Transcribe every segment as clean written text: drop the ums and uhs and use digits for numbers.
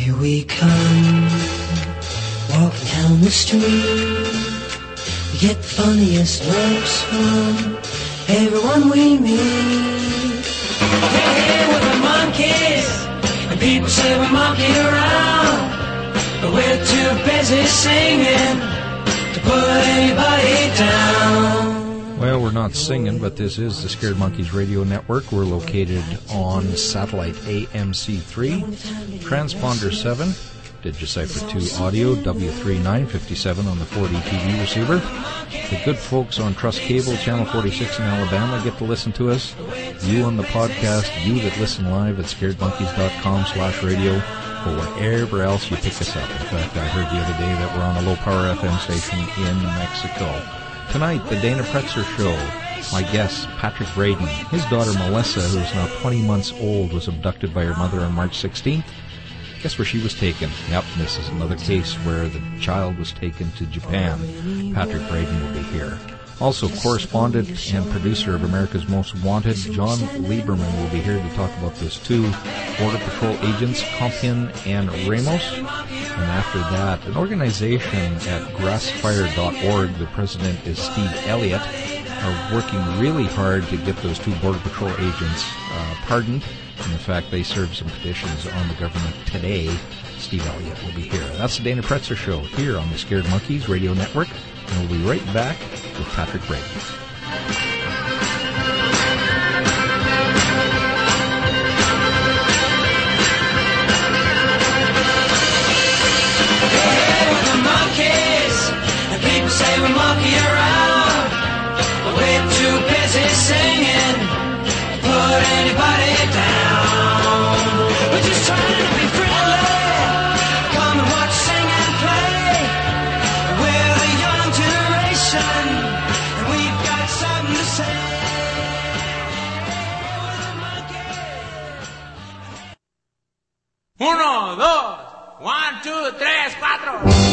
Here we come, walking down the street. We get the funniest looks from everyone we meet. Hey, we're the monkeys, and people say we monkey around, but we're too busy singing to put anybody down. Well, we're not singing, but this is the Scared Monkeys Radio Network. We're located on satellite AMC3, transponder 7, Digicipher 2 audio, W3957 on the 4D TV receiver. The good folks on Trust Cable, Channel 46 in Alabama, get to listen to us. You on the podcast, you that listen live at scaredmonkeys.com/radio, or wherever else you pick us up. In fact, I heard the other day that we're on a low-power FM station in Mexico. Tonight, the Dana Pretzer Show. My guest, Patrick Braden. His daughter, Melissa, who is now 20 months old, was abducted by her mother on March 16th. Guess where she was taken? Yep, this is another case where the child was taken to Japan. Patrick Braden will be here. Also, correspondent and producer of America's Most Wanted, John Lieberman, will be here to talk about those two Border Patrol agents, Compian and Ramos. And after that, an organization at grassfire.org, the president is Steve Elliott, are working really hard to get those two Border Patrol agents pardoned. And in fact, they served some petitions on the government today. Steve Elliott will be here. That's the Dana Pretzer Show here on the Scared Monkeys Radio Network. And we'll be right back with Patrick Braden. Say we monkey around, but we're too busy singing to put anybody down. We're just trying to be friendly. Come and watch, sing and play. We're the young generation, and we've got something to say. Uno, dos, 1, 2, 3, 4.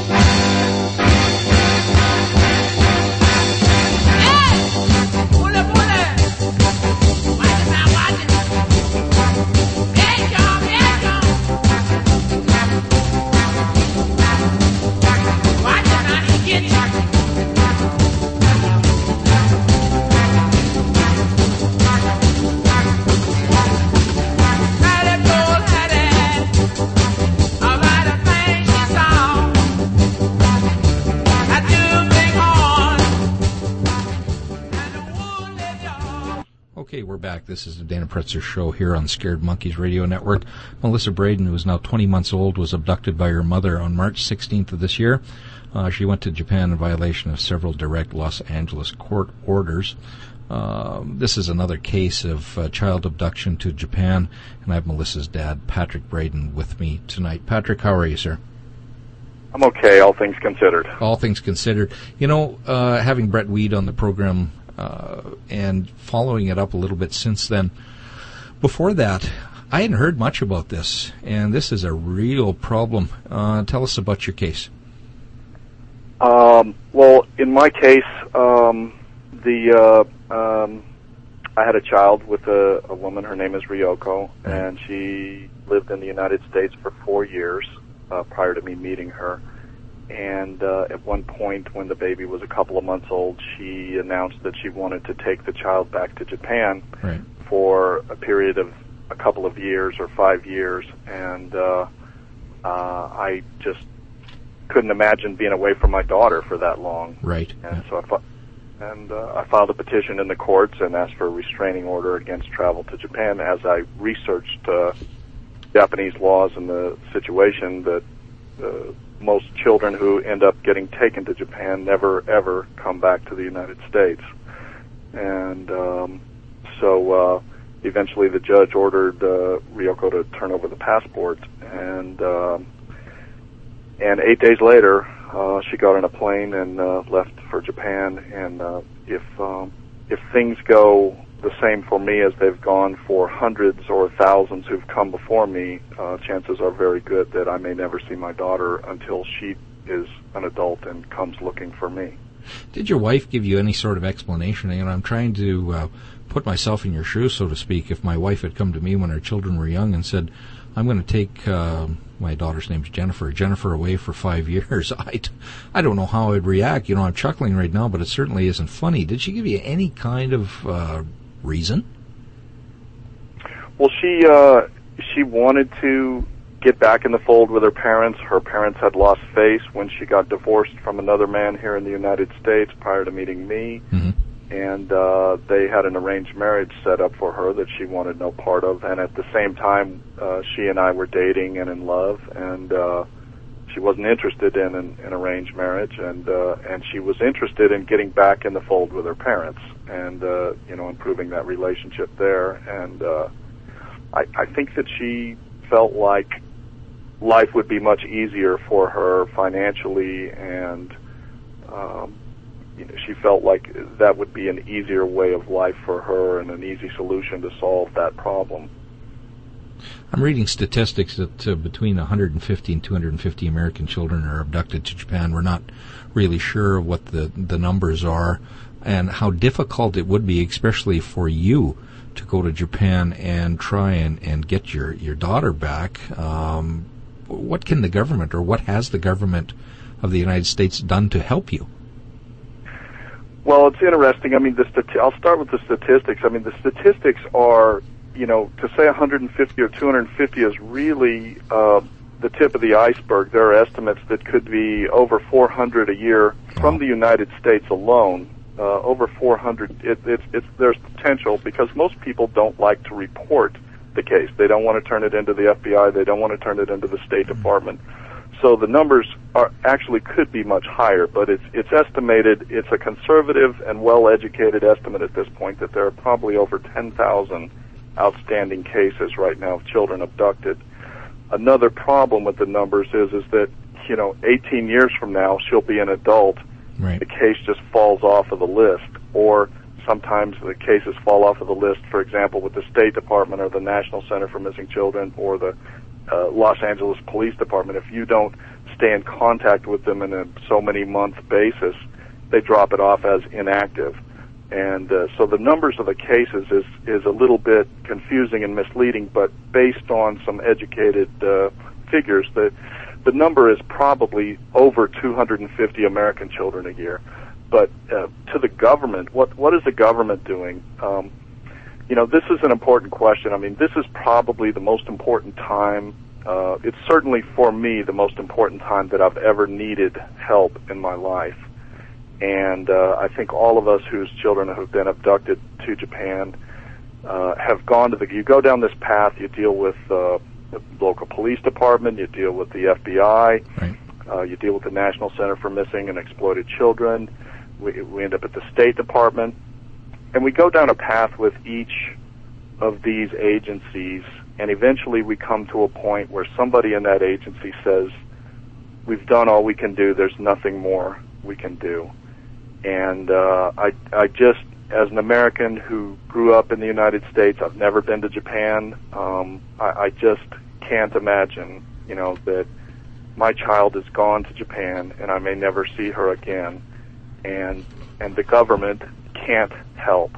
Okay, we're back. This is the Dana Pretzer Show here on Scared Monkeys Radio Network. Melissa Braden, who is now 20 months old, was abducted by her mother on March 16th of this year. She went to Japan in violation of several direct Los Angeles court orders. This is another case of child abduction to Japan, and I have Melissa's dad, Patrick Braden, with me tonight. Patrick, how are you, sir? I'm okay, all things considered. All things considered. You know, having Brett Weed on the program and following it up a little bit since then, before that, I hadn't heard much about this, and this is a real problem. Tell us about your case. Well, in my case, I had a child with a woman. Her name is Ryoko, and she lived in the United States for 4 years prior to me meeting her. And at one point, when the baby was a couple of months old, she announced that she wanted to take the child back to Japan for a period of a couple of years or 5 years. And I just couldn't imagine being away from my daughter for that long. Right. And so I filed a petition in the courts and asked for a restraining order against travel to Japan. As I researched Japanese laws and the situation, that most children who end up getting taken to Japan never, ever come back to the United States. And so eventually the judge ordered Ryoko to turn over the passport. And 8 days later, she got on a plane and left for Japan. And if things go the same for me as they've gone for hundreds or thousands who've come before me, chances are very good that I may never see my daughter until she is an adult and comes looking for me. Did your wife give you any sort of explanation? You know, I'm trying to put myself in your shoes, so to speak. If my wife had come to me when our children were young and said, I'm going to take my daughter's name's Jennifer away for 5 years. I don't know how I'd react. I'm chuckling right now, but it certainly isn't funny. Did she give you any kind of reason? Well, she wanted to get back in the fold with her parents. Her parents had lost face when she got divorced from another man here in the United States prior to meeting me. Mm-hmm. And they had an arranged marriage set up for her that she wanted no part of. And at the same time, she and I were dating and in love, and she wasn't interested in an arranged marriage, and she was interested in getting back in the fold with her parents and improving that relationship there. And I think that she felt like life would be much easier for her financially, and she felt like that would be an easier way of life for her and an easy solution to solve that problem. I'm reading statistics that between 150 and 250 American children are abducted to Japan. We're not really sure what the numbers are and how difficult it would be, especially for you, to go to Japan and try and get your daughter back. What can the government, or what has the government of the United States done to help you? Well, it's interesting. I mean, I'll start with the statistics. I mean, the statistics are, to say 150 or 250 is really the tip of the iceberg. There are estimates that could be over 400 a year from the United States alone. Over 400. There's potential because most people don't like to report the case. They don't want to turn it into the FBI. They don't want to turn it into the State Department. So the numbers could be much higher, but it's estimated. It's a conservative and well-educated estimate at this point that there are probably over 10,000 outstanding cases right now of children abducted. Another problem with the numbers is that 18 years from now she'll be an adult. Right. The case just falls off of the list, or sometimes the cases fall off of the list, for example, with the State Department or the National Center for Missing Children or the Los Angeles Police Department. If you don't stay in contact with them in a so many month basis, they drop it off as inactive. And so the numbers of the cases is a little bit confusing and misleading, but based on some educated figures, the number is probably over 250 American children a year. But to the government, what is the government doing? This is an important question. I mean, this is probably the most important time. It's certainly for me the most important time that I've ever needed help in my life. And I think all of us whose children have been abducted to Japan have gone to you go down this path, you deal with the local police department, you deal with the FBI, right. You deal with the National Center for Missing and Exploited Children, we end up at the State Department, and we go down a path with each of these agencies, and eventually we come to a point where somebody in that agency says, we've done all we can do, there's nothing more we can do. And I just, as an American who grew up in the United States, I've never been to Japan, I just can't imagine, that my child is gone to Japan and I may never see her again, and the government can't help.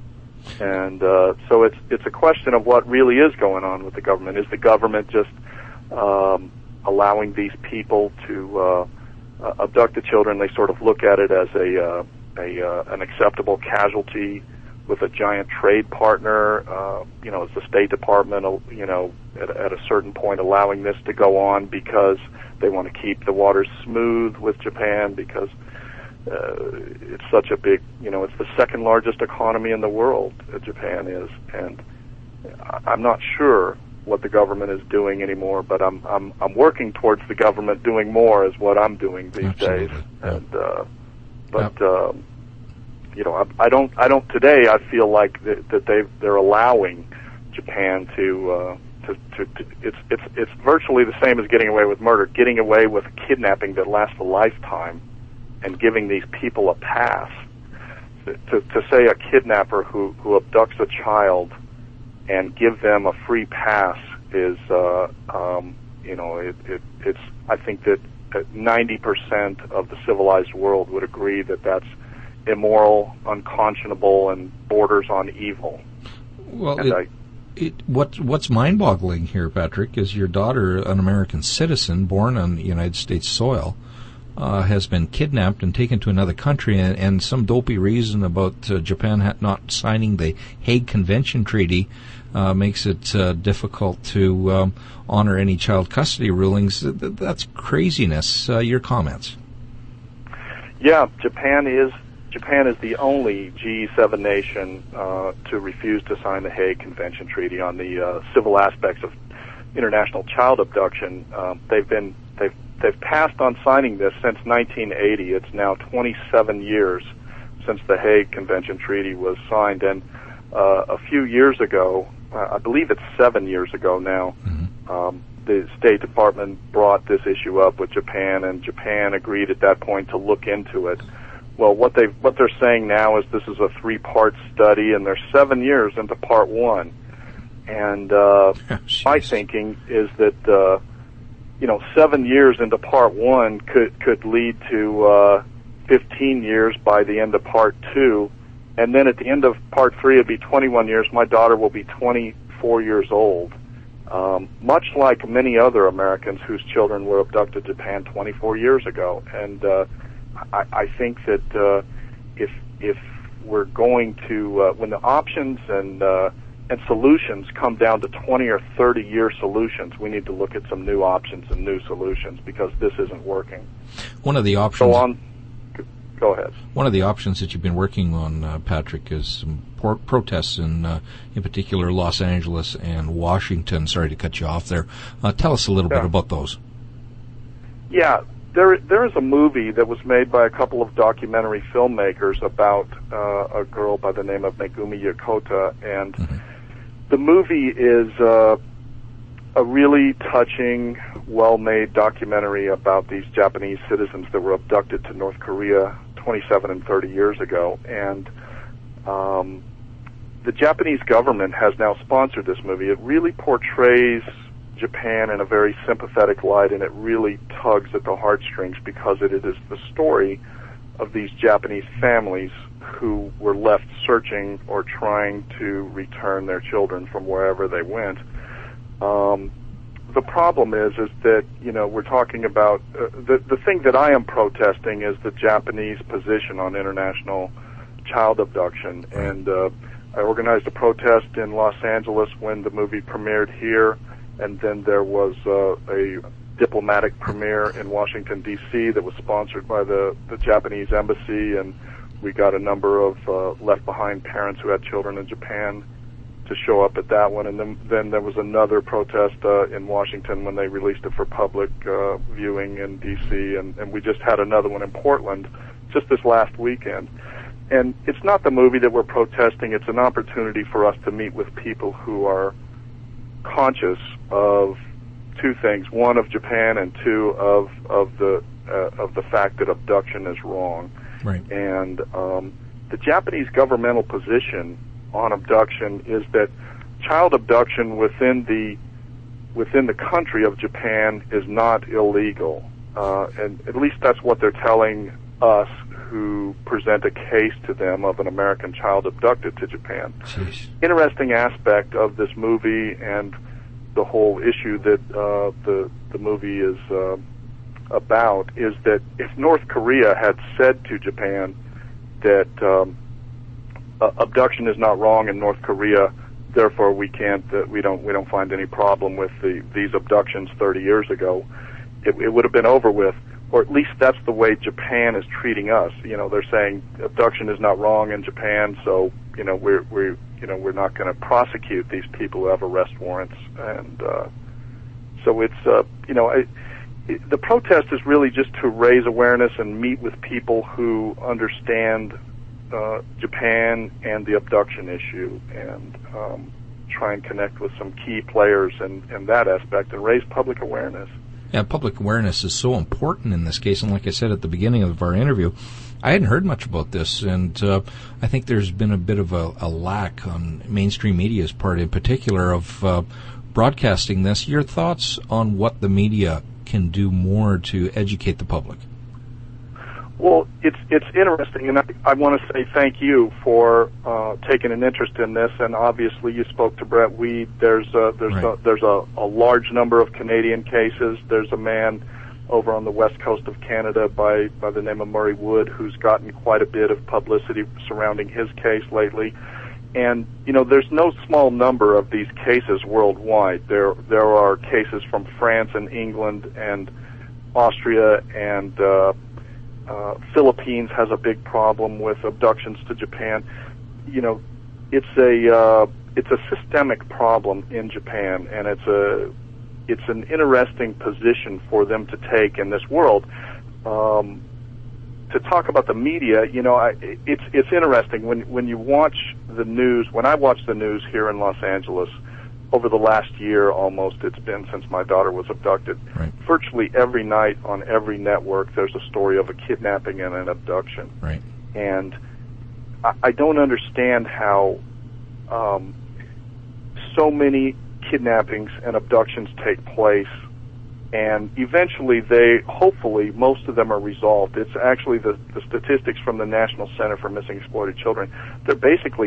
And so it's a question of what really is going on with the government. Is the government just allowing these people to abduct the children? They sort of look at it as an acceptable casualty with a giant trade partner. Is the State Department, at a certain point allowing this to go on because they want to keep the waters smooth with Japan, because it's such a big, it's the second largest economy in the world, Japan is, and I'm not sure what the government is doing anymore, but I'm working towards the government doing more is what I'm doing these Absolutely. days. And I don't today. I feel like that they're allowing Japan to it's virtually the same as getting away with murder, getting away with kidnapping that lasts a lifetime, and giving these people a pass. To say a kidnapper who abducts a child and give them a free pass is, it's. I think that 90% of the civilized world would agree that that's immoral, unconscionable, and borders on evil. Well, What's mind-boggling here, Patrick, is your daughter, an American citizen born on United States soil, has been kidnapped and taken to another country, and some dopey reason about Japan not signing the Hague Convention Treaty makes it difficult to honor any child custody rulings. That's craziness. Your comments? Yeah, Japan is the only G7 nation to refuse to sign the Hague Convention Treaty on the civil aspects of international child abduction. They've passed on signing this since 1980. It's now 27 years since the Hague Convention Treaty was signed, and a few years ago, I believe it's 7 years ago now, the State Department brought this issue up with Japan, and Japan agreed at that point to look into it. Well, what they're saying now is this is a 3-part study, and they're 7 years into part 1. And my thinking is that 7 years into part 1 could lead to 15 years by the end of part 2, and then at the end of part 3 it'd be 21 years. My daughter will be 24 years old. Much like many other Americans whose children were abducted in Japan 24 years ago. And I think that if we're going to, when the options and solutions come down to 20 or 30 year solutions, we need to look at some new options and new solutions, because this isn't working. One of the options. Go ahead. One of the options that you've been working on, Patrick, is some protests in particular Los Angeles and Washington. Sorry to cut you off there. Tell us a little bit about those. Yeah, there is a movie that was made by a couple of documentary filmmakers about a girl by the name of Megumi Yokota, and the movie is a really touching, well-made documentary about these Japanese citizens that were abducted to North Korea 27 and 30 years ago. And the Japanese government has now sponsored this movie. It really portrays Japan in a very sympathetic light, and it really tugs at the heartstrings, because it is the story of these Japanese families who were left searching or trying to return their children from wherever they went. The problem is that, we're talking about, the thing that I am protesting is the Japanese position on international child abduction. And I organized a protest in Los Angeles when the movie premiered here, and then there was a diplomatic premiere in Washington, D.C. that was sponsored by the Japanese embassy, and we got a number of left-behind parents who had children in Japan to show up at that one. And then there was another protest in Washington when they released it for public viewing in D.C., and we just had another one in Portland just this last weekend. And it's not the movie that we're protesting. It's an opportunity for us to meet with people who are conscious of two things: one, of Japan, and two, of the fact that abduction is wrong. Right. And the Japanese governmental position on abduction is that child abduction within the country of Japan is not illegal, and at least that's what they're telling us who present a case to them of an American child abducted to Japan. Jeez. Interesting aspect of this movie and the whole issue that the movie is about is that if North Korea had said to Japan that abduction is not wrong in North Korea, therefore we don't find any problem with these abductions 30 years ago, it would have been over with. Or at least that's the way Japan is treating us. They're saying abduction is not wrong in Japan, so we're not going to prosecute these people who have arrest warrants. And so it's the protest is really just to raise awareness and meet with people who understand Japan and the abduction issue, and try and connect with some key players in that aspect and raise public awareness. Yeah, public awareness is so important in this case, and like I said at the beginning of our interview, I hadn't heard much about this, and I think there's been a bit of a lack on mainstream media's part in particular of broadcasting this. Your thoughts on what the media can do more to educate the public? Well, it's interesting, and I want to say thank you for taking an interest in this. And obviously, you spoke to Brett Weed. There's a large number of Canadian cases. There's a man over on the west coast of Canada by the name of Murray Wood who's gotten quite a bit of publicity surrounding his case lately. And there's no small number of these cases worldwide. There are cases from France and England and Austria and Philippines has a big problem with abductions to Japan. It's a systemic problem in Japan, and it's an interesting position for them to take in this world. To talk about the media, it's interesting when you watch the news. When I watch the news here in Los Angeles, over the last year almost, it's been since my daughter was abducted. Right. Virtually every night on every network, there's a story of a kidnapping and an abduction. Right. And I don't understand how so many kidnappings and abductions take place, and eventually hopefully most of them are resolved. It's actually the statistics from the National Center for Missing Exploited Children. They're basically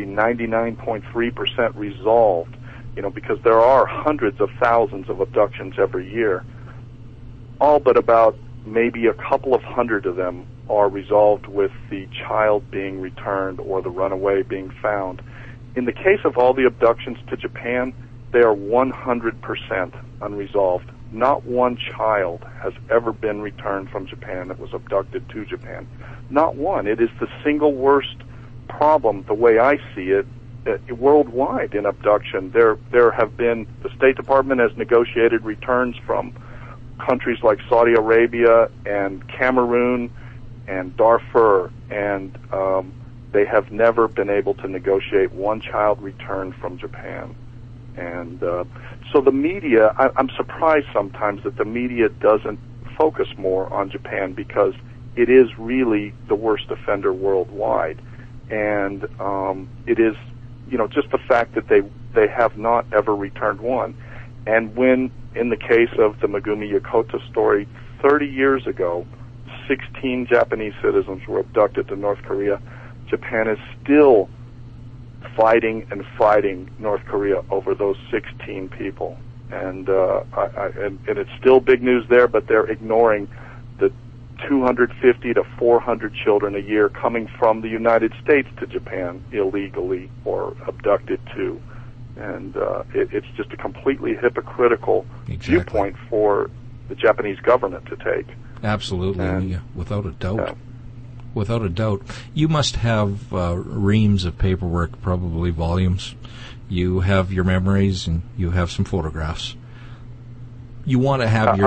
99.3% resolved, because there are hundreds of thousands of abductions every year. All but about maybe a couple of hundred of them are resolved with the child being returned or the runaway being found. In the case of all the abductions to Japan, they are 100% unresolved. Not one child has ever been returned from Japan that was abducted to Japan. Not one. It is the single worst problem, the way I see it, worldwide in abduction. There have been, the State Department has negotiated returns from countries like Saudi Arabia and Cameroon and Darfur, and they have never been able to negotiate one child return from Japan. And so the media, I'm surprised sometimes that the media doesn't focus more on Japan, because it is really the worst offender worldwide. And it is, just the fact that they have not ever returned one. And when, in the case of the Megumi Yokota story, 30 years ago, 16 Japanese citizens were abducted to North Korea, Japan is still fighting North Korea over those 16 people. And it's still big news there, but they're ignoring the 250 to 400 children a year coming from the United States to Japan illegally or abducted to. And it's just a completely hypocritical viewpoint for the Japanese government to take. Absolutely, without a doubt. Yeah. Without a doubt. You must have reams of paperwork, probably volumes. You have your memories, and you have some photographs. You want to have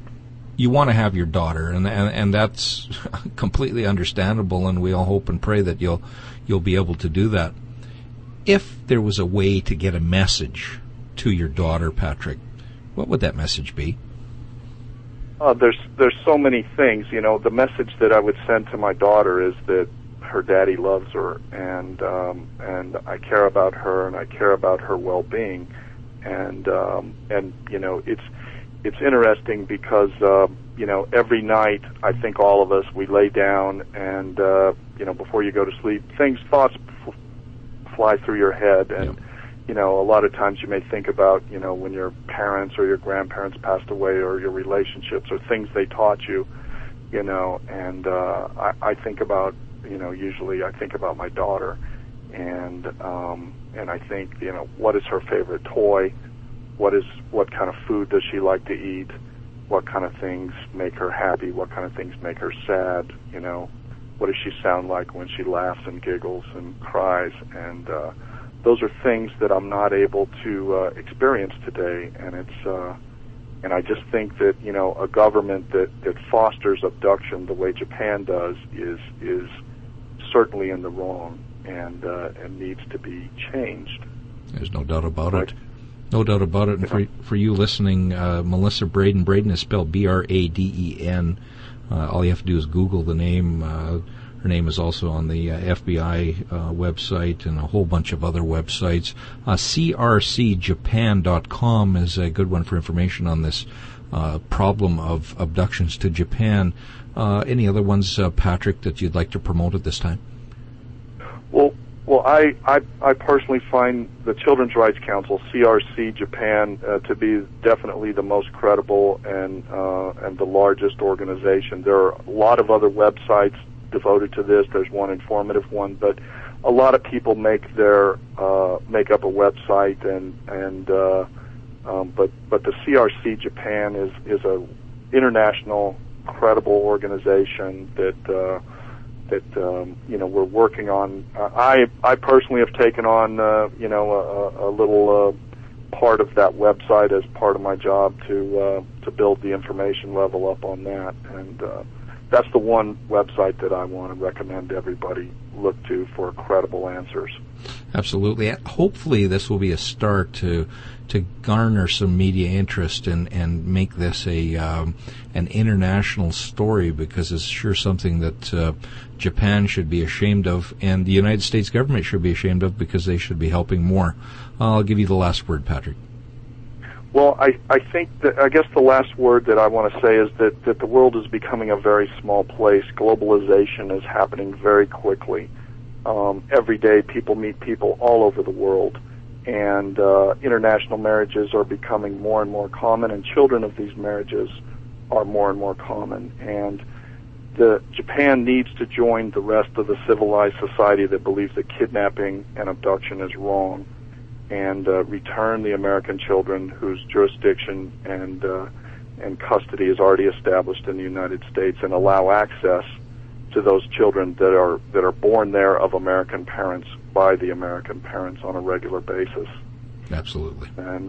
your daughter, and that's completely understandable, and we all hope and pray that you'll be able to do that. If there was a way to get a message to your daughter, Patrick, what would that message be? There's so many things. The message that I would send to my daughter is that her daddy loves her, and I care about her, and I care about her well-being, and it's interesting because every night I think all of us, we lay down and before you go to sleep, thoughts fly through your head, and a lot of times you may think about when your parents or your grandparents passed away, or your relationships, or things they taught you, and I think about usually I think about my daughter, and I think what is her favorite toy, what kind of food does she like to eat, what kind of things make her happy, what kind of things make her sad, what does she sound like when she laughs and giggles and cries, and those are things that I'm not able to experience today, and I just think that a government that fosters abduction the way Japan does is certainly in the wrong, and needs to be changed. There's no doubt about it. No doubt about it. And for you listening, Melissa Braden is spelled Braden. All you have to do is Google the name. Her name is also on the FBI website and a whole bunch of other websites. crcjapan.com is a good one for information on this problem of abductions to Japan. Any other ones, Patrick, that you'd like to promote at this time? Well, I personally find the Children's Rights Council, CRC Japan, to be definitely the most credible and the largest organization. There are a lot of other websites devoted to this. There's one informative one, but a lot of people make up a website but the CRC Japan is a international credible organization that we're working on. I personally have taken on a little part of that website as part of my job to build the information level up on that, and that's the one website that I want to recommend everybody look to for credible answers. Absolutely. Hopefully this will be a start to garner some media interest and make this an international story, because it's sure something that Japan should be ashamed of, and the United States government should be ashamed of, because they should be helping more. I'll give you the last word, Patrick. Well, I think that, I guess the last word that I want to say is that the world is becoming a very small place. Globalization is happening very quickly. Every day people meet people all over the world, and international marriages are becoming more and more common, and children of these marriages are more and more common. And Japan needs to join the rest of the civilized society that believes that kidnapping and abduction is wrong, and return the American children whose jurisdiction and custody is already established in the United States, and allow access to those children that are born there of American parents by the American parents on a regular basis. Absolutely. And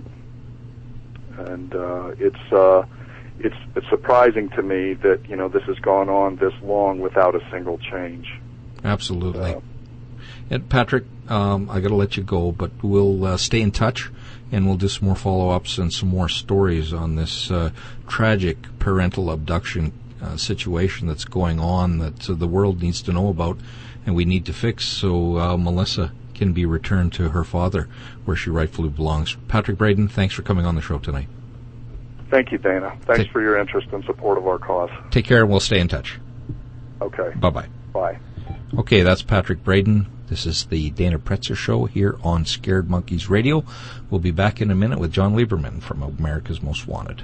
it's surprising to me that this has gone on this long without a single change. Absolutely. And Patrick, I got to let you go, but we'll stay in touch, and we'll do some more follow-ups and some more stories on this tragic parental abduction situation that's going on that the world needs to know about, and we need to fix, so Melissa can be returned to her father where she rightfully belongs. Patrick Braden, thanks for coming on the show tonight. Thank you, Dana. Thanks for your interest and support of our cause. Take care, and we'll stay in touch. Okay. Bye-bye. Bye. Okay, that's Patrick Braden. This is the Dana Pretzer Show here on Scared Monkeys Radio. We'll be back in a minute with John Lieberman from America's Most Wanted.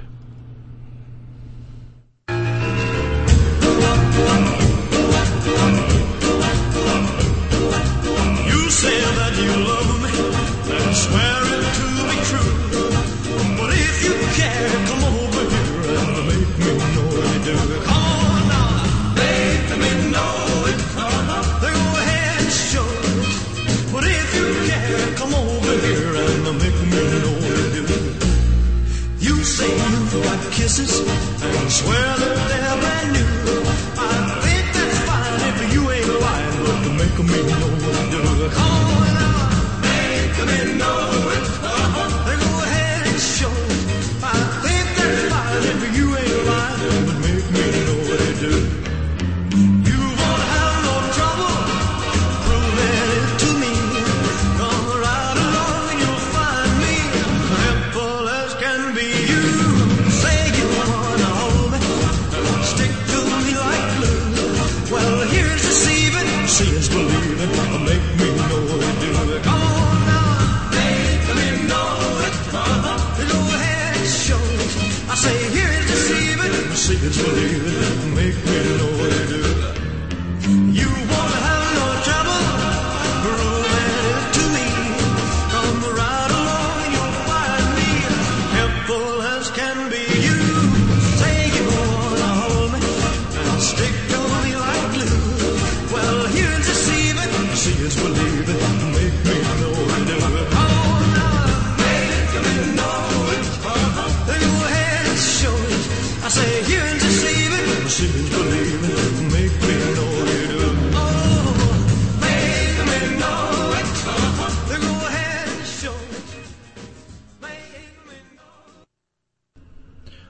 You say that you love me and swear it to be true, but if you care, come over here and make me know you do. Come on now, make me know it. Then go ahead and show it. But if you care, come over here and make me know you do. You say you got kisses and swear that they're brand new. I think that's fine if you ain't lying, but to make me know you do. Come on now, make me know it. Then go ahead and show it. I think that's fine if you ain't lying, but make me know what you do. You won't have no trouble proving it to me. Come right along and you'll find me simple as can be. You say you wanna hold me and stick to me like glue. Well, here's deceiving, see is believing. Make me know what you do. Come on now, make me know it. Go ahead and show it. I say here's deceiving, see is believing. Make me know what you do. You won't have no trouble proving it to me. Come right along and you'll find me helpful as can be. You say you wanna hold me and stick to me like glue. Well, here's deceiving, see it's believing. Make me know what you do. Come on now, make me know it. Then go ahead and show it. I say here's deceiving, see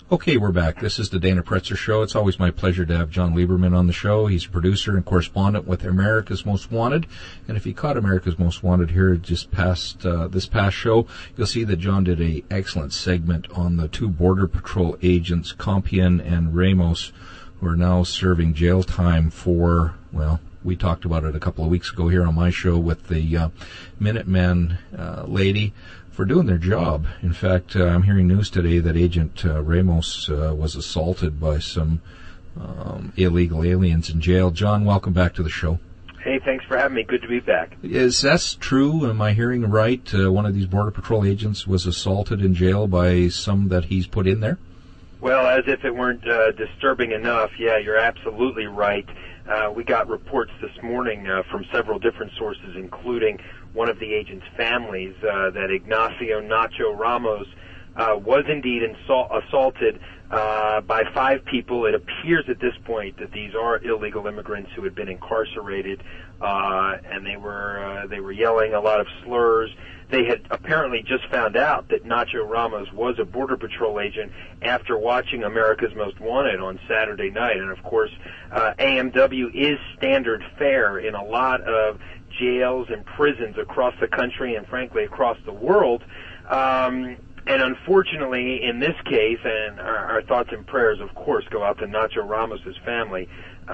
Okay, we're back. This is the Dana Pretzer Show. It's always my pleasure to have John Lieberman on the show. He's a producer and correspondent with America's Most Wanted. And if you caught America's Most Wanted here just past this past show, you'll see that John did an excellent segment on the two Border Patrol agents, Compian and Ramos, who are now serving jail time for, well, we talked about it a couple of weeks ago here on my show with the Minutemen lady, for doing their job. In fact, I'm hearing news today that Agent Ramos was assaulted by some illegal aliens in jail. John, welcome back to the show. Hey, thanks for having me. Good to be back. Is that true? Am I hearing right? One of these Border Patrol agents was assaulted in jail by some that he's put in there? Well, as if it weren't disturbing enough, yeah, you're absolutely right. We got reports this morning from several different sources, including one of the agent's families, that Ignacio Nacho Ramos was indeed assaulted by 5 people. It appears at this point that these are illegal immigrants who had been incarcerated, and they were yelling a lot of slurs. They had apparently just found out that Nacho Ramos was a Border Patrol agent after watching America's Most Wanted on Saturday night. And, of course, AMW is standard fare in a lot of jails and prisons across the country and, frankly, across the world. And unfortunately, in this case, and our thoughts and prayers, of course, go out to Nacho Ramos' family,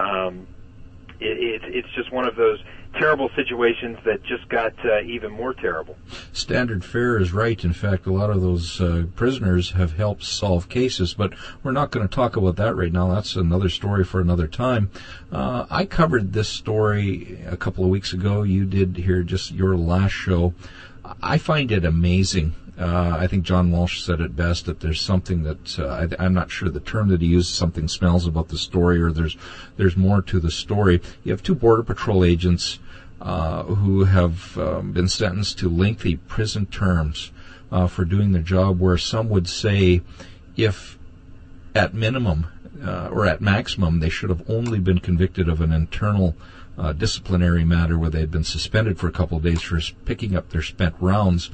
it's just one of those terrible situations that just got even more terrible. Standard fare is right. In fact, a lot of those prisoners have helped solve cases, but we're not going to talk about that right now. That's another story for another time. I covered this story a couple of weeks ago. You did here just your last show. I find it amazing. I think John Walsh said it best, that there's something that, I'm not sure the term that he used, something smells about the story, or there's more to the story. You have 2 Border Patrol agents who have been sentenced to lengthy prison terms for doing their job, where some would say if at minimum or at maximum they should have only been convicted of an internal disciplinary matter where they had been suspended for a couple of days for picking up their spent rounds.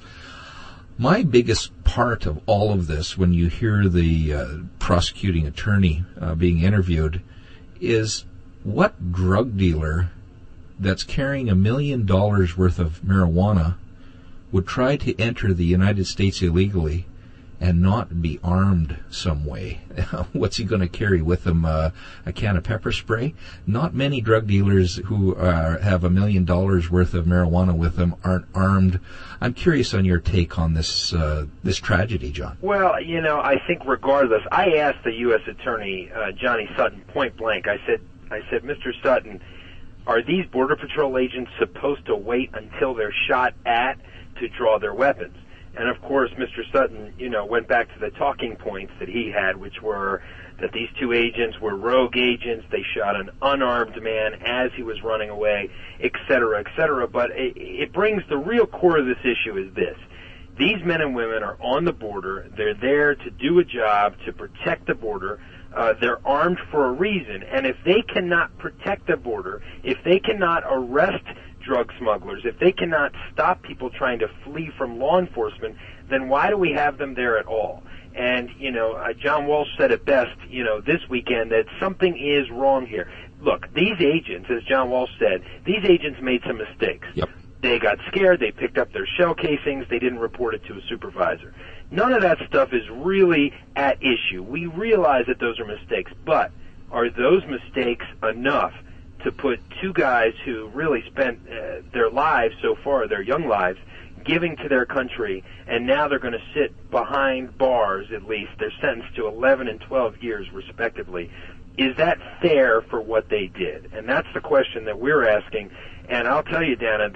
My biggest part of all of this, when you hear the prosecuting attorney being interviewed, is what drug dealer that's carrying $1 million worth of marijuana would try to enter the United States illegally and not be armed some way? What's he going to carry with him? A can of pepper spray? Not many drug dealers who have $1 million worth of marijuana with them aren't armed. I'm curious on your take on this tragedy, John. Well, you know, I think regardless, I asked the U.S. Attorney, Johnny Sutton, point blank. I said, Mr. Sutton, are these Border Patrol agents supposed to wait until they're shot at to draw their weapons? And, of course, Mr. Sutton, you know, went back to the talking points that he had, which were that these 2 agents were rogue agents. They shot an unarmed man as he was running away, et cetera, et cetera. But it brings the real core of this issue is this. These men and women are on the border. They're there to do a job to protect the border. They're armed for a reason. And if they cannot protect the border, if they cannot arrest drug smugglers, if they cannot stop people trying to flee from law enforcement, then why do we have them there at all? And, you know, John Walsh said it best, you know, this weekend, that something is wrong here. Look, these agents, as John Walsh said, these agents made some mistakes. Yep. They got scared, they picked up their shell casings, they didn't report it to a supervisor. None of that stuff is really at issue. We realize that those are mistakes, but are those mistakes enough to put 2 guys who really spent their lives so far, their young lives, giving to their country, and now they're going to sit behind bars at least? They're sentenced to 11 and 12 years, respectively. Is that fair for what they did? And that's the question that we're asking. And I'll tell you, Dana,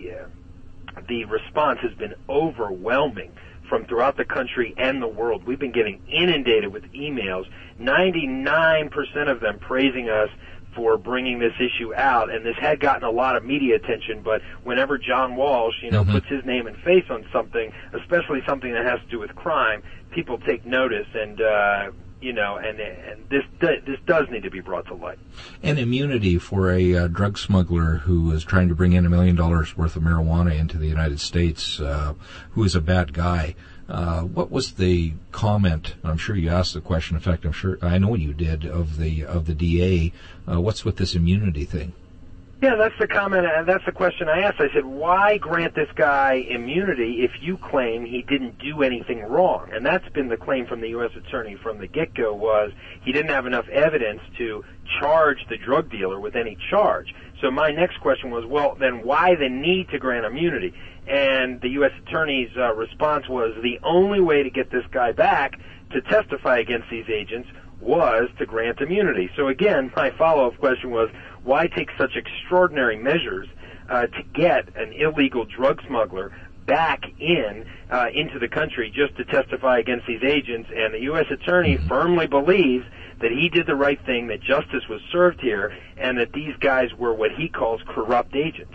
the response has been overwhelming from throughout the country and the world. We've been getting inundated with emails, 99% of them praising us for bringing this issue out, and this had gotten a lot of media attention, but whenever John Walsh, you know, puts his name and face on something, especially something that has to do with crime, people take notice, and you know, and this does need to be brought to light. And immunity for a drug smuggler who is trying to bring in $1 million worth of marijuana into the United States, who is a bad guy. What was the comment? I'm sure you asked the question. In fact, I know you did of the DA. What's with this immunity thing? Yeah, that's the comment, and that's the question I asked. I said, why grant this guy immunity if you claim he didn't do anything wrong? And that's been the claim from the U.S. Attorney from the get-go, was he didn't have enough evidence to charge the drug dealer with any charge. So my next question was, well, then why the need to grant immunity? And the U.S. Attorney's response was, the only way to get this guy back to testify against these agents was to grant immunity. So again, my follow-up question was, why take such extraordinary measures to get an illegal drug smuggler back into the country just to testify against these agents? And the U.S. Attorney firmly believes that he did the right thing, that justice was served here, and that these guys were what he calls corrupt agents.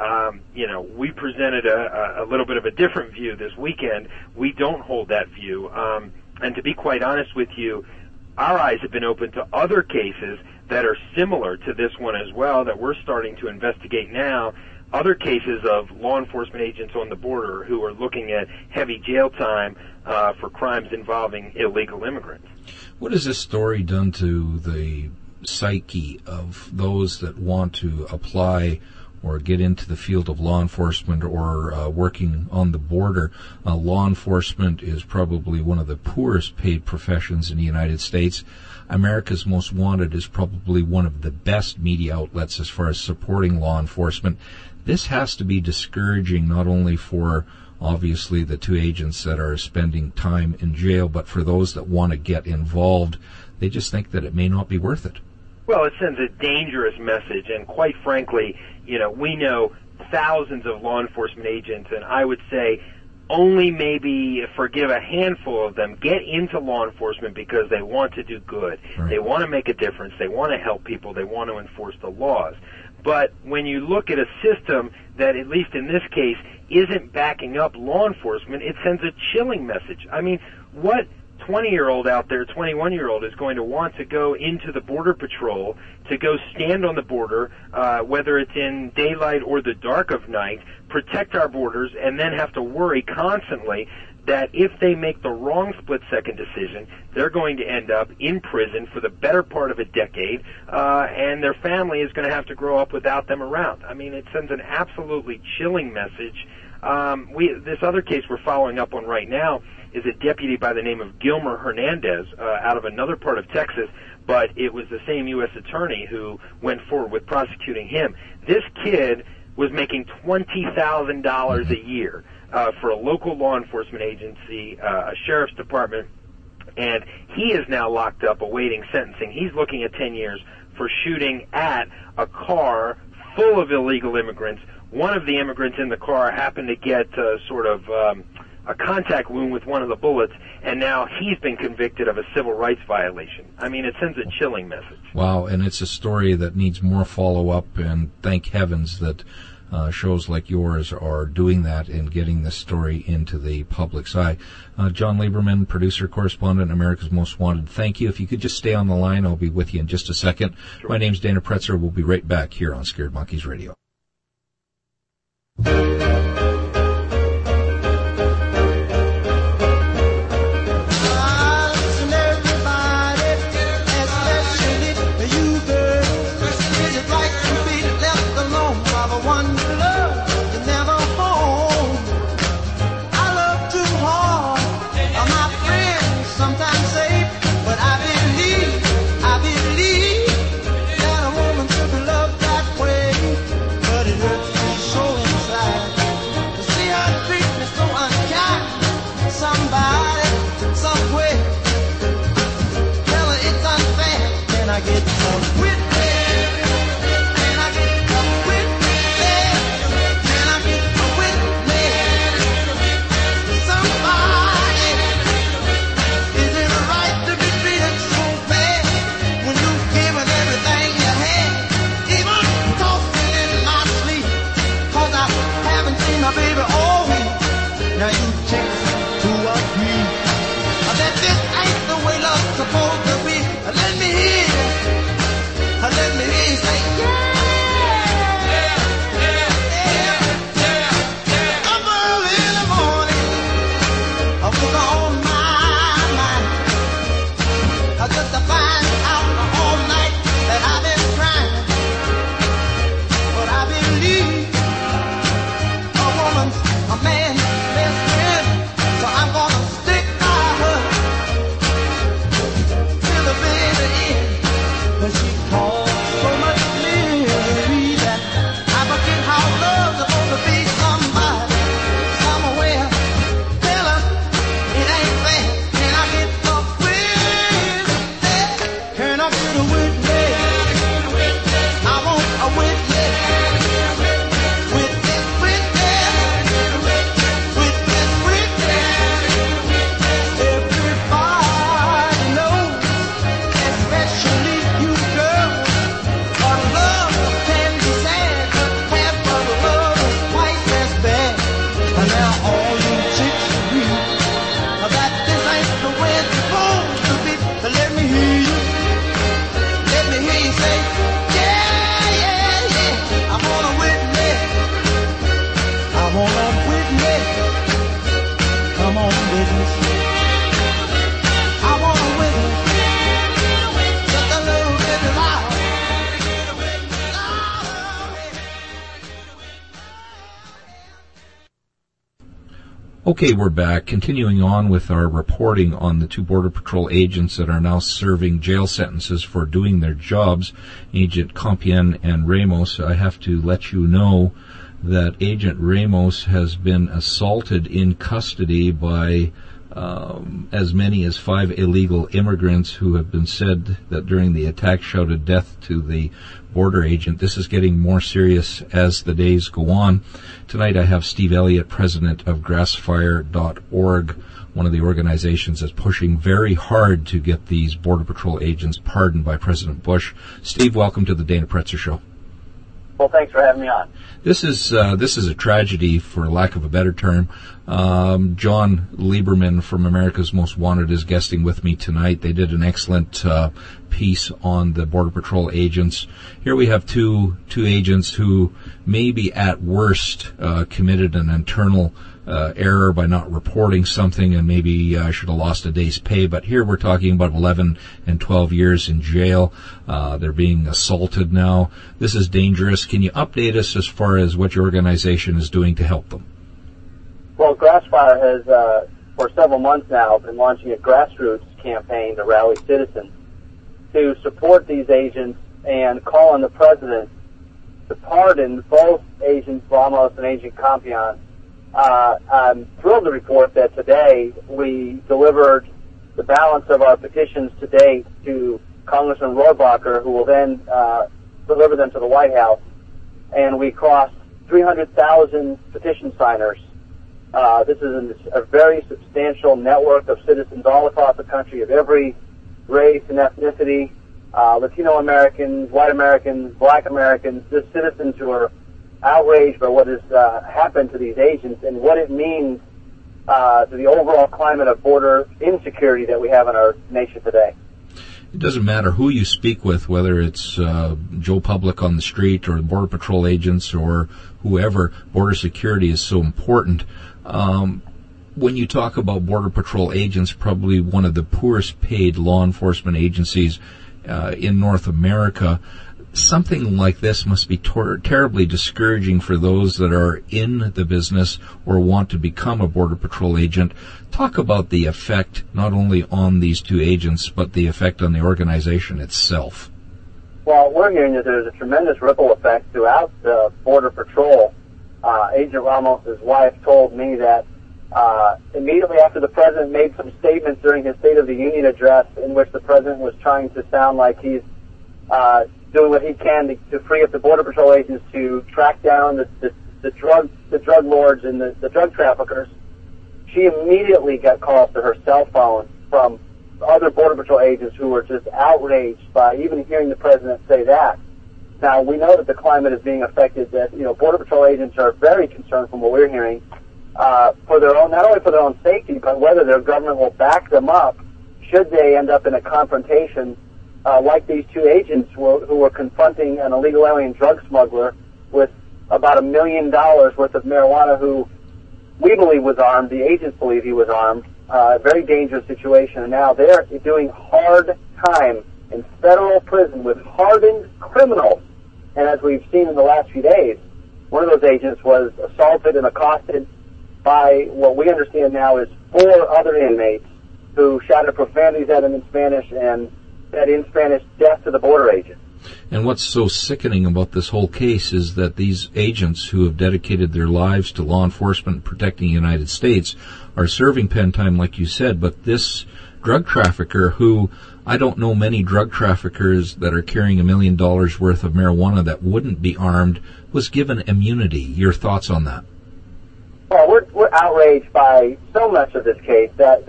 We presented a little bit of a different view this weekend. We don't hold that view. And to be quite honest with you, our eyes have been open to other cases that are similar to this one as well that we're starting to investigate now, other cases of law enforcement agents on the border who are looking at heavy jail time for crimes involving illegal immigrants. What has this story done to the psyche of those that want to apply or get into the field of law enforcement or working on the border? Law enforcement is probably one of the poorest paid professions in the United States. America's Most Wanted is probably one of the best media outlets as far as supporting law enforcement. This has to be discouraging not only for, obviously, the two agents that are spending time in jail, but for those that want to get involved. They just think that it may not be worth it. Well, it sends a dangerous message, and quite frankly, we know thousands of law enforcement agents, and I would say only maybe forgive a handful of them get into law enforcement because they want to do good. Right. They want to make a difference. They want to help people. They want to enforce the laws. But when you look at a system that, at least in this case, isn't backing up law enforcement, it sends a chilling message. I mean, what 20-year-old out there, 21-year-old, is going to want to go into the Border Patrol, to go stand on the border, whether it's in daylight or the dark of night, protect our borders, and then have to worry constantly that if they make the wrong split-second decision, they're going to end up in prison for the better part of a decade, and their family is going to have to grow up without them around. I mean, it sends an absolutely chilling message. This other case we're following up on right now is a deputy by the name of Gilmer Hernandez out of another part of Texas, but it was the same U.S. attorney who went forward with prosecuting him. This kid was making $20,000 a year for a local law enforcement agency, a sheriff's department, and he is now locked up awaiting sentencing. He's looking at 10 years for shooting at a car full of illegal immigrants. One of the immigrants in the car happened to get a contact wound with one of the bullets, and now he's been convicted of a civil rights violation. I mean, it sends a chilling message. Wow, and it's a story that needs more follow-up, and thank heavens that shows like yours are doing that and getting this story into the public's eye. John Lieberman, producer, correspondent, America's Most Wanted, thank you. If you could just stay on the line, I'll be with you in just a second. Sure. My name's Dana Pretzer. We'll be right back here on Scared Monkeys Radio. But it hurts me so inside. Okay, we're back, continuing on with our reporting on the two Border Patrol agents that are now serving jail sentences for doing their jobs, Agent Compiègne and Ramos. I have to let you know that Agent Ramos has been assaulted in custody by as many as 5 illegal immigrants who have been said that during the attack shouted death to the border agent. This is getting more serious as the days go on. Tonight I have Steve Elliott, president of grassfire.org, one of the organizations that's pushing very hard to get these Border Patrol agents pardoned by President Bush. Steve, welcome to the Dana Pretzer Show. Well, thanks for having me on. This is a tragedy, for lack of a better term. John Lieberman from America's Most Wanted is guesting with me tonight. They did an excellent piece on the Border Patrol agents. Here we have two agents who maybe at worst committed an internal error by not reporting something, and maybe should have lost a day's pay. But here we're talking about 11 and 12 years in jail. They're being assaulted now. This is dangerous. Can you update us as far as what your organization is doing to help them? Well, Grassfire has, for several months now, been launching a grassroots campaign to rally citizens to support these agents and call on the president to pardon both Agent Ramos and Agent Compiègne. I'm thrilled to report that today we delivered the balance of our petitions to date to Congressman Rohrabacher, who will then deliver them to the White House, and we crossed 300,000 petition signers. This is a very substantial network of citizens all across the country of every race and ethnicity, Latino Americans, white Americans, black Americans, just citizens who are outraged by what has happened to these agents and what it means to the overall climate of border insecurity that we have in our nation today. It doesn't matter who you speak with, whether it's Joe Public on the street or the Border Patrol agents or whoever. Border security is so important. When you talk about Border Patrol agents, probably one of the poorest paid law enforcement agencies in North America, something like this must be terribly discouraging for those that are in the business or want to become a Border Patrol agent. Talk about the effect not only on these two agents, but the effect on the organization itself. Well, we're hearing that there's a tremendous ripple effect throughout the Border Patrol. Agent Ramos' wife told me that immediately after the president made some statements during his State of the Union address in which the president was trying to sound like he's doing what he can to free up the Border Patrol agents to track down the drug lords and the drug traffickers, she immediately got calls to her cell phone from other Border Patrol agents who were just outraged by even hearing the president say that. Now, we know that the climate is being affected, that, Border Patrol agents are very concerned from what we're hearing, for their own, not only for their own safety, but whether their government will back them up should they end up in a confrontation like these two agents who were confronting an illegal alien drug smuggler with about $1 million worth of marijuana, who we believe was armed. The agents believe he was armed. A very dangerous situation. And now they're doing hard time in federal prison with hardened criminals. And as we've seen in the last few days, one of those agents was assaulted and accosted by what we understand now is 4 other inmates who shouted profanities at him in Spanish and said in Spanish, "Death to the border agent." And what's so sickening about this whole case is that these agents who have dedicated their lives to law enforcement and protecting the United States are serving pen time, like you said, but this drug trafficker, who I don't know many drug traffickers that are carrying $1 million worth of marijuana that wouldn't be armed, was given immunity. Your thoughts on that? Well, we're outraged by so much of this case that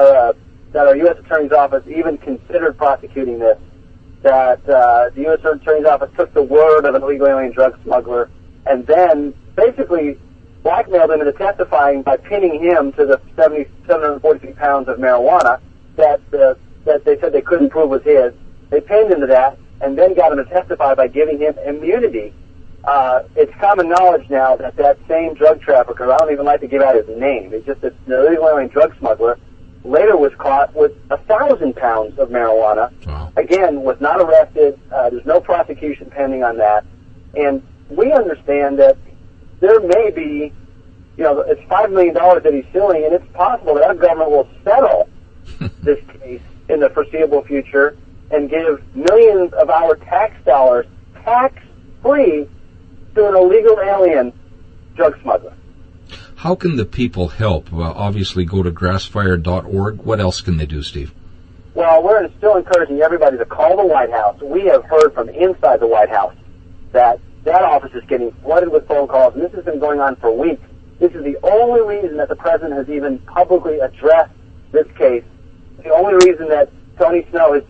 our U.S. Attorney's Office even considered prosecuting this, that the U.S. Attorney's Office took the word of an illegal alien drug smuggler and then basically blackmailed him into testifying by pinning him to the 743 pounds of marijuana that they said they couldn't prove was his. They pinned him to that and then got him to testify by giving him immunity. It's common knowledge now that that same drug trafficker, I don't even like to give out his name, it's just an illegal alien drug smuggler, later was caught with 1,000 pounds of marijuana. Wow. Again, was not arrested. There's no prosecution pending on that. And we understand that there may be it's $5 million that he's suing, and it's possible that our government will settle this case in the foreseeable future and give millions of our tax dollars tax-free to an illegal alien drug smuggler. How can the people help? Well, obviously, go to grassfire.org. What else can they do, Steve? Well, we're still encouraging everybody to call the White House. We have heard from inside the White House that office is getting flooded with phone calls, and this has been going on for weeks. This is the only reason that the president has even publicly addressed this case. The only reason that Tony Snow, his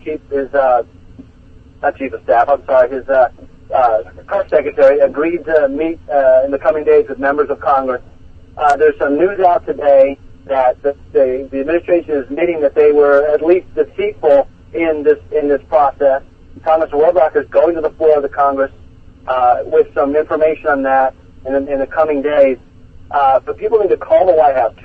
press secretary, agreed to meet in the coming days with members of Congress. There's some news out today that the administration is admitting that they were at least deceitful in this process. Congressman Rohrabacher is going to the floor of the Congress with some information on that in the coming days. But people need to call the White House,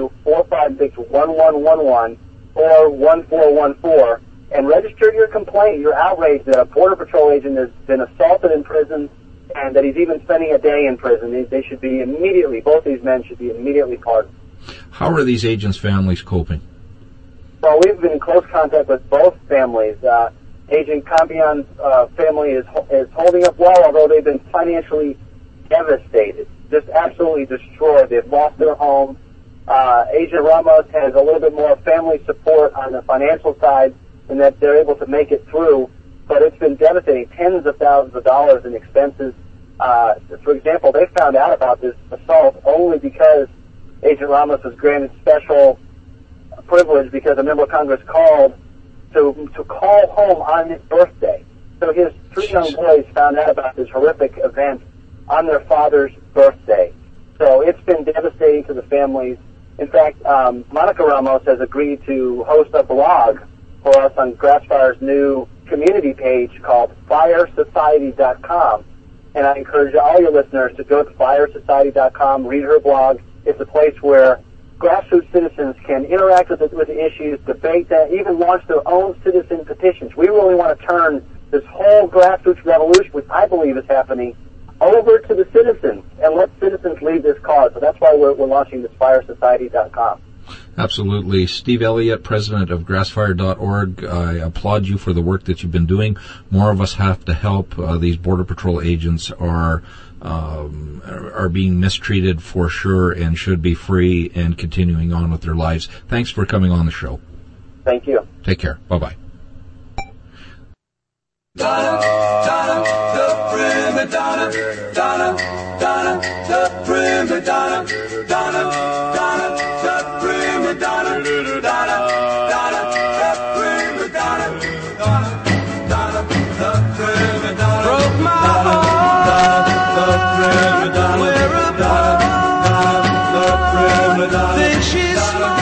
202-456-1111 or 1414, and register your complaint, your outrage that a Border Patrol agent has been assaulted in prison and that he's even spending a day in prison. They should be both these men should be immediately pardoned. How are these agents' families coping? Well, we've been in close contact with both families. Agent Campion's family is holding up well, although they've been financially devastated, just absolutely destroyed. They've lost their home. Agent Ramos has a little bit more family support on the financial side, and that they're able to make it through. But it's been devastating, tens of thousands of dollars in expenses. For example, they found out about this assault only because Agent Ramos was granted special privilege because a member of Congress called to call home on his birthday. So his three young boys found out about this horrific event on their father's birthday. So it's been devastating to the families. In fact, Monica Ramos has agreed to host a blog for us on Grassfire's new community page called FireSociety.com. And I encourage all your listeners to go to FireSociety.com, read her blog. It's a place where grassroots citizens can interact with the issues, debate that, even launch their own citizen petitions. We really want to turn this whole grassroots revolution, which I believe is happening, over to the citizens and let citizens lead this cause. So that's why we're launching this FireSociety.com. Absolutely. Steve Elliott, president of grassfire.org, I applaud you for the work that you've been doing. More of us have to help. These Border Patrol agents are being mistreated for sure and should be free and continuing on with their lives. Thanks for coming on the show. Thank you. Take care. Bye-bye. Donna, the prima donna, Donna, the prima donna, Donna, the prima donna, Donna, the prima donna, Donna, the prima donna, broke my heart, the prima donna, the prima donna, think she's smart.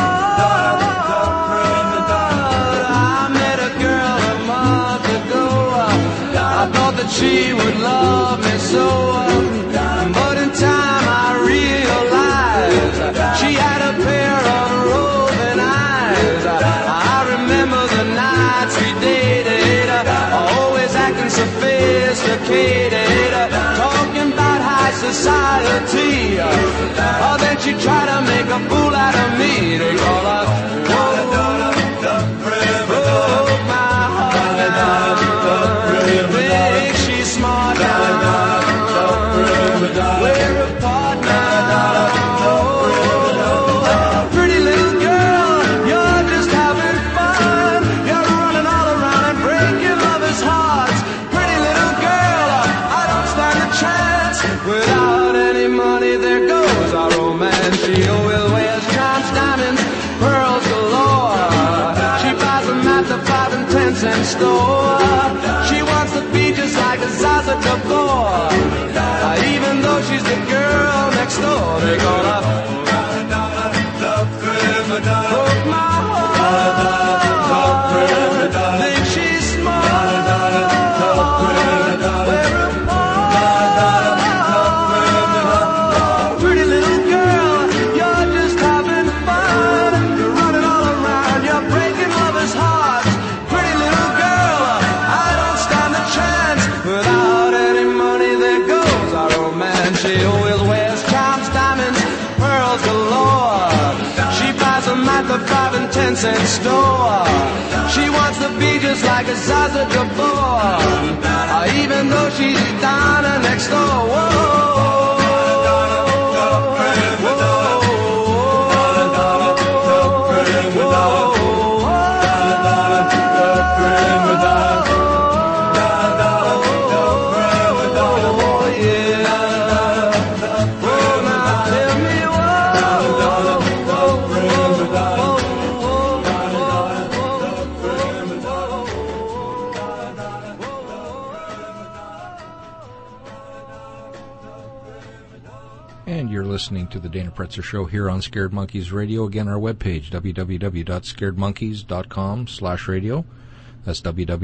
She would love me so, but in time I realized she had a pair of roving eyes. I remember the nights we dated, always acting sophisticated, talking about high society. Then she tried to make a fool out of me. They call her broke my heart now. Smart now, we're apart now. Pretty little girl, you're just having fun. You're running all around and breaking lovers' hearts. Pretty little girl, I don't stand a chance. Without any money, there goes our romance. She always wears charms, diamonds, pearls galore. She buys them at the 5 and 10 cent store. She wants to be just like a Zaza Gabor. Even though she's the girl next door, they gonna broke my heart. Think she's smart. We're apart. Pretty little girl, you're just having fun. You're running all around, you're breaking lovers' hearts. Pretty little girl, I don't stand a chance. Without any money, there goes our romance. She always wears charms, diamonds, pearls. 10-cent store. She wants to be just like a sausage of four, even though she's down next door. Whoa. Listening to the Dana Pretzer Show here on Scared Monkeys Radio. Again, our webpage, www.scaredmonkeys.com/radio. That's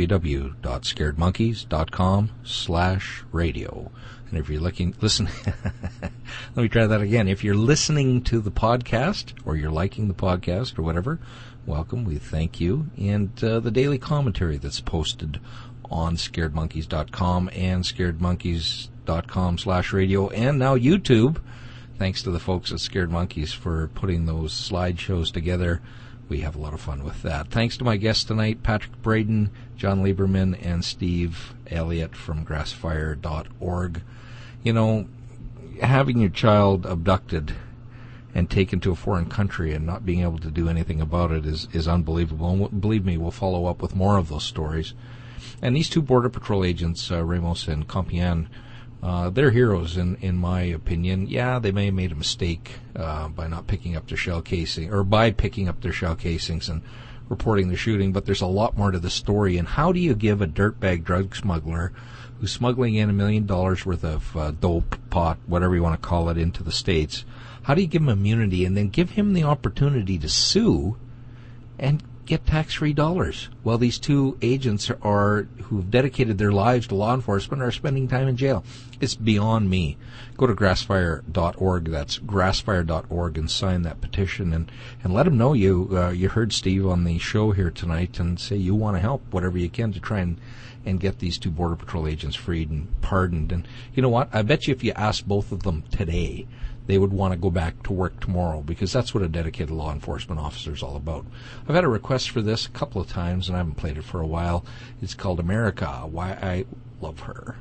www.scaredmonkeys.com/radio. And if you're listen, let me try that again. If you're listening to the podcast, or you're liking the podcast, or whatever, welcome. We thank you. And the daily commentary that's posted on scaredmonkeys.com and scaredmonkeys.com/radio, and now YouTube. Thanks to the folks at Scared Monkeys for putting those slideshows together. We have a lot of fun with that. Thanks to my guests tonight, Patrick Braden, John Lieberman, and Steve Elliott from grassfire.org. You know, having your child abducted and taken to a foreign country and not being able to do anything about it is unbelievable. And believe me, we'll follow up with more of those stories. And these two Border Patrol agents, Ramos and Compian, they're heroes in my opinion. Yeah, they may have made a mistake by not picking up their shell casing, or by picking up their shell casings and reporting the shooting, but there's a lot more to the story. And how do you give a dirtbag drug smuggler who's smuggling in $1 million worth of dope, pot, whatever you want to call it, into the States, how do you give him immunity and then give him the opportunity to sue and get tax-free dollars? Well, these two agents who've dedicated their lives to law enforcement are spending time in jail. It's beyond me. Go to grassfire.org. That's grassfire.org, and sign that petition and let them know you heard Steve on the show here tonight, and say you want to help whatever you can to try and get these two Border Patrol agents freed and pardoned. And you know what? I bet you if you asked both of them today, they would want to go back to work tomorrow, because that's what a dedicated law enforcement officer is all about. I've had a request for this a couple of times, and I haven't played it for a while. It's called America, Why I Love Her.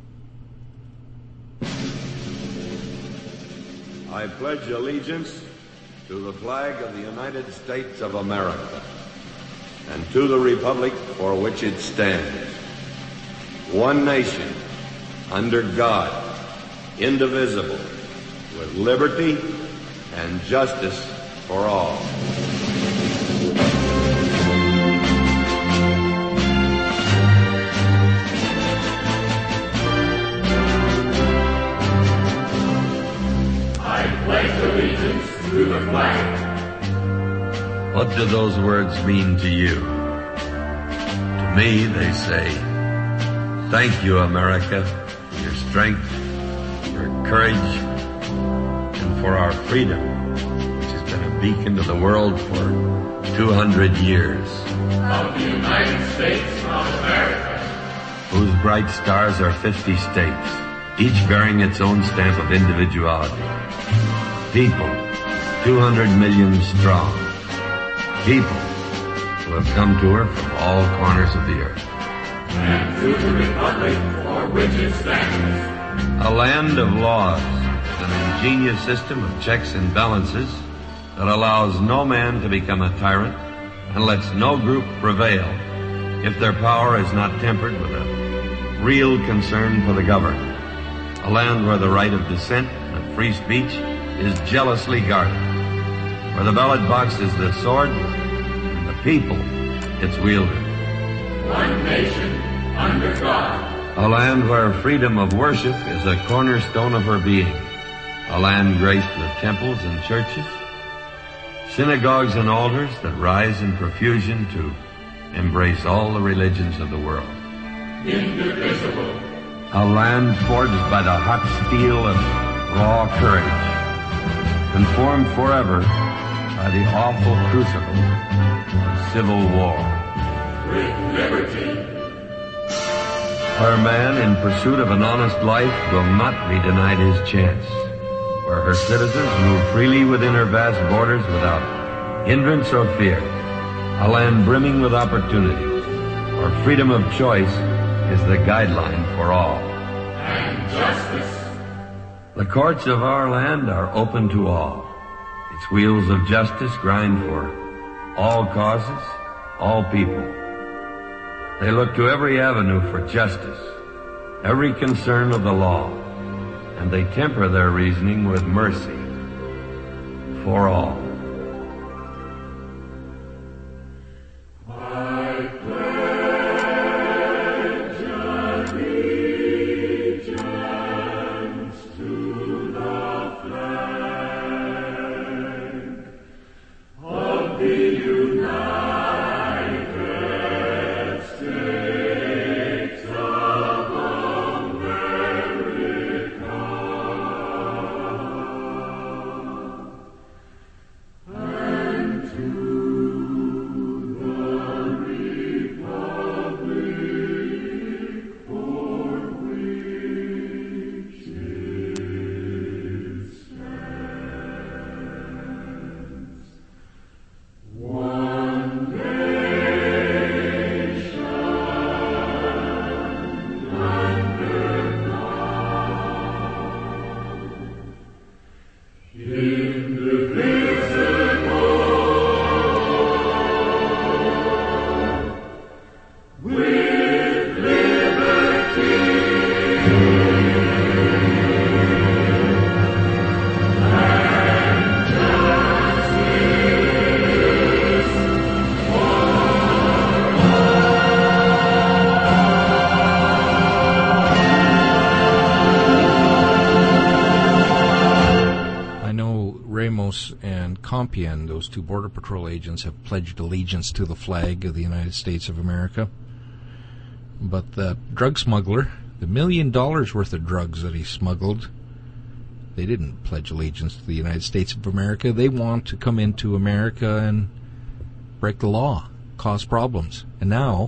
I pledge allegiance to the flag of the United States of America and to the republic for which it stands, one nation, under God, indivisible, with liberty and justice for all. I pledge allegiance to the flag. What do those words mean to you? To me, they say, thank you, America, for your strength, your courage, for our freedom, which has been a beacon to the world for 200 years. Of the United States of America, whose bright stars are 50 states, each bearing its own stamp of individuality. People, 200 million strong. People who have come to her from all corners of the earth. And to the republic for which it stands. A land of laws, an ingenious system of checks and balances that allows no man to become a tyrant and lets no group prevail if their power is not tempered with a real concern for the governed. A land where the right of dissent and free speech is jealously guarded, where the ballot box is the sword and the people its wielder. One nation under God. A land where freedom of worship is a cornerstone of her being. A land graced with temples and churches, synagogues and altars that rise in profusion to embrace all the religions of the world. Indivisible. A land forged by the hot steel of raw courage, conformed forever by the awful crucible of civil war. With liberty. Where man, in pursuit of an honest life, will not be denied his chance. Where her citizens move freely within her vast borders without hindrance or fear. a land brimming with opportunity, where freedom of choice is the guideline for all. And justice. The courts of our land are open to all. Its wheels of justice grind for all causes, all people. They look to every avenue for justice, every concern of the law, and they temper their reasoning with mercy for all. Compiègne, those two Border Patrol agents, have pledged allegiance to the flag of the United States of America. But the drug smuggler, the $1 million worth of drugs that he smuggled, they didn't pledge allegiance to the United States of America. They want to come into America and break the law, cause problems. And now,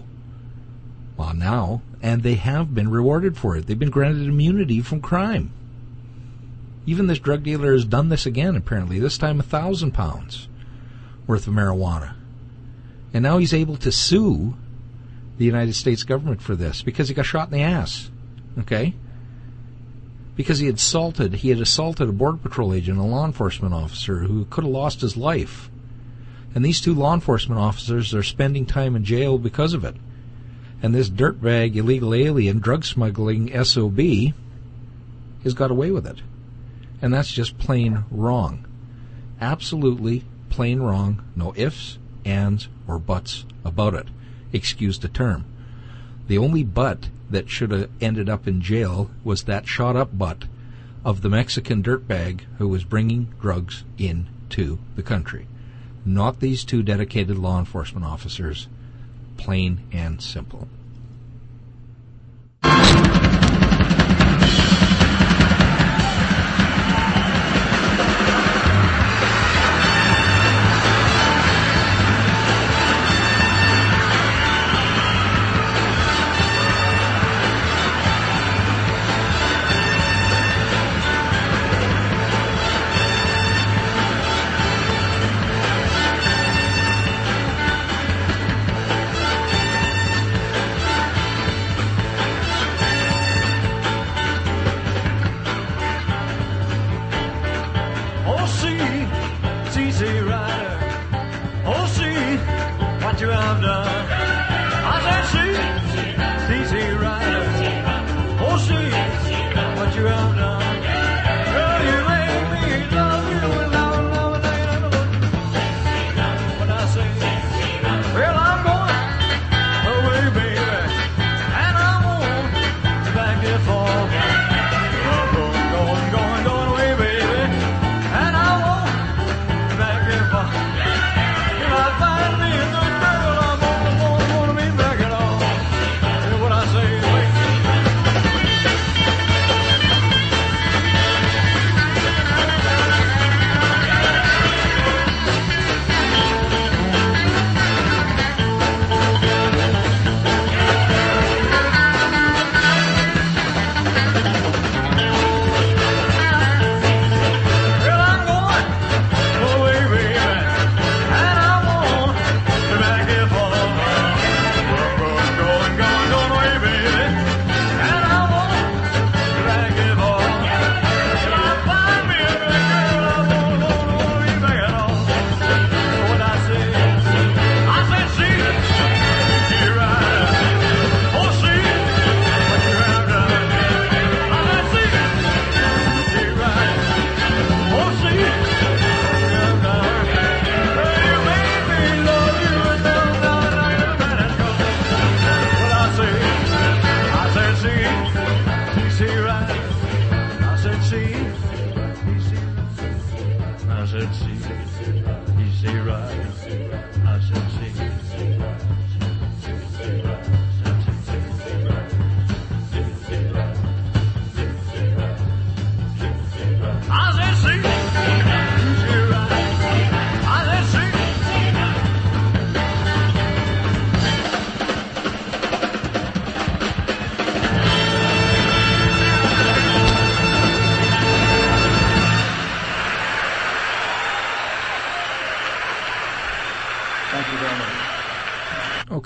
and they have been rewarded for it. They've been granted immunity from crime. Even this drug dealer has done this again, apparently, this time 1,000 pounds worth of marijuana. And now he's able to sue the United States government for this because he got shot in the ass, okay? Because he had assaulted a Border Patrol agent, a law enforcement officer, who could have lost his life. And these two law enforcement officers are spending time in jail because of it. And this dirtbag, illegal alien, drug smuggling SOB has got away with it. And that's just plain wrong. Absolutely plain wrong. No ifs, ands, or buts about it. Excuse the term. The only butt that should have ended up in jail was that shot-up butt of the Mexican dirtbag who was bringing drugs into the country. Not these two dedicated law enforcement officers. Plain and simple.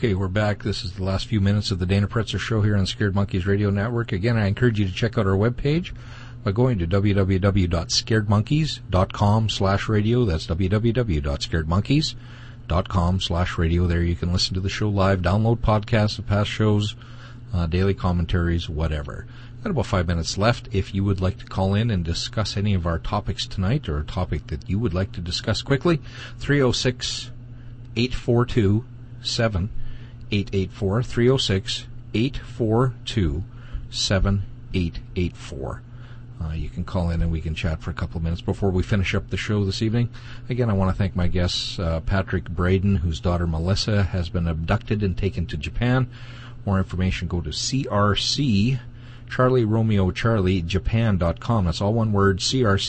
Okay, we're back. This is the last few minutes of the Dana Pretzer Show here on Scared Monkeys Radio Network. Again, I encourage you to check out our webpage by going to www.scaredmonkeys.com/radio. That's www.scaredmonkeys.com/radio. There you can listen to the show live, download podcasts of past shows, daily commentaries, whatever. Got about 5 minutes left. If you would like to call in and discuss any of our topics tonight, or a topic that you would like to discuss quickly, 306-842-7884, 306-842-7884. You can call in and we can chat for a couple of minutes before we finish up the show this evening. Again, I want to thank my guests, Patrick Braden, whose daughter Melissa has been abducted and taken to Japan. More information, go to CRC, Charlie Romeo Charlie, Japan.com. That's all one word,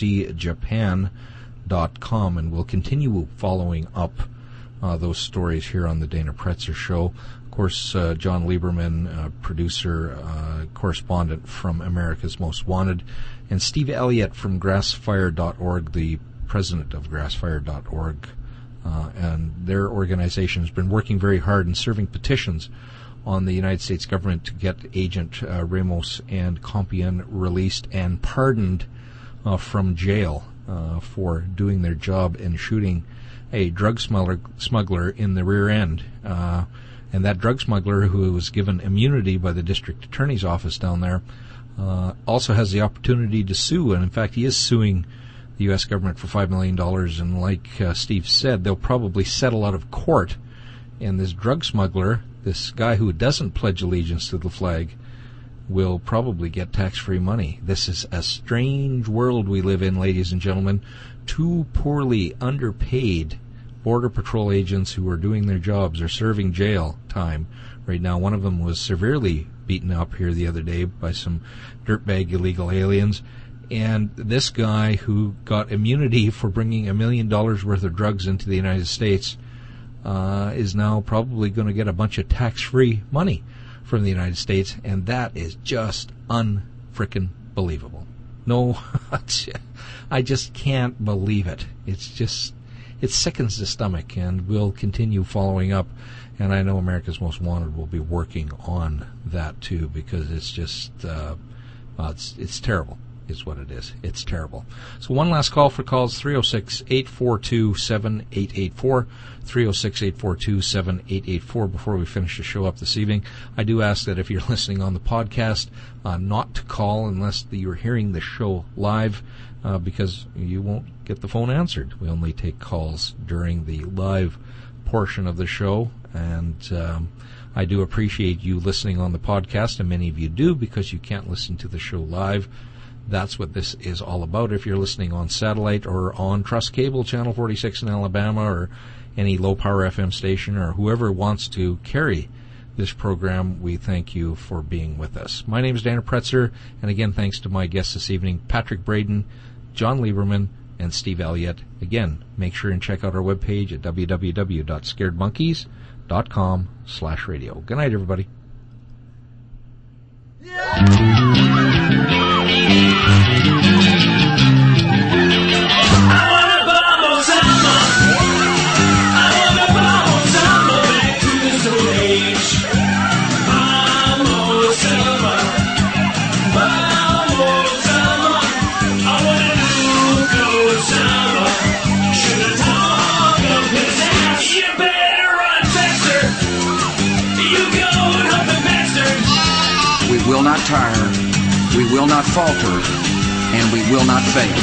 CRCJapan.com. And we'll continue following up those stories here on the Dana Pretzer Show. Of course, John Lieberman, producer, correspondent from America's Most Wanted, and Steve Elliott from Grassfire.org, the president of Grassfire.org. And their organization has been working very hard and serving petitions on the United States government to get Agent Ramos and Compion released and pardoned from jail for doing their job and shooting a drug smuggler in the rear end. And that drug smuggler, who was given immunity by the district attorney's office down there, also has the opportunity to sue. And in fact, he is suing the U.S. government for $5 million. And like Steve said, they'll probably settle out of court. And this drug smuggler, this guy who doesn't pledge allegiance to the flag, will probably get tax-free money. This is a strange world we live in, ladies and gentlemen. Two poorly underpaid Border Patrol agents who are doing their jobs are serving jail time right now. One of them was severely beaten up here the other day by some dirtbag illegal aliens. And this guy who got immunity for bringing $1 million worth of drugs into the United States is now probably going to get a bunch of tax-free money from the United States, and that is just unfrickin' believable. No, I just can't believe it. It sickens the stomach, and we'll continue following up. And I know America's Most Wanted will be working on that too, because it's just it's terrible. Is what it is. It's terrible. So one last call for calls, 306-842-7884, 306-842-7884, before we finish the show up this evening. I do ask that if you're listening on the podcast, not to call unless you're hearing the show live, because you won't get the phone answered. We only take calls during the live portion of the show, and I do appreciate you listening on the podcast, and many of you do, because you can't listen to the show live. That's what this is all about. If you're listening on satellite or on Trust Cable, Channel 46 in Alabama, or any low-power FM station, or whoever wants to carry this program, we thank you for being with us. My name is Dana Pretzer, and again, thanks to my guests this evening, Patrick Braden, John Lieberman, and Steve Elliott. Again, make sure and check out our webpage at www.scaredmonkeys.com/radio. Good night, everybody. We will not tire, we will not falter, and we will not fail.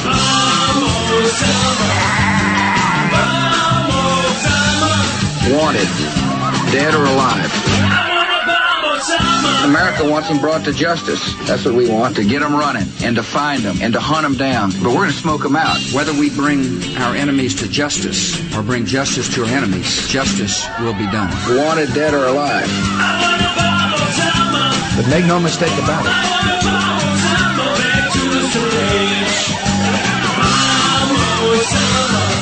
Wanted, dead or alive. America wants them brought to justice. That's what we want, to get them running and to find them and to hunt them down. But we're going to smoke them out. Whether we bring our enemies to justice or bring justice to our enemies, justice will be done. Wanted, dead or alive. But make no mistake about it.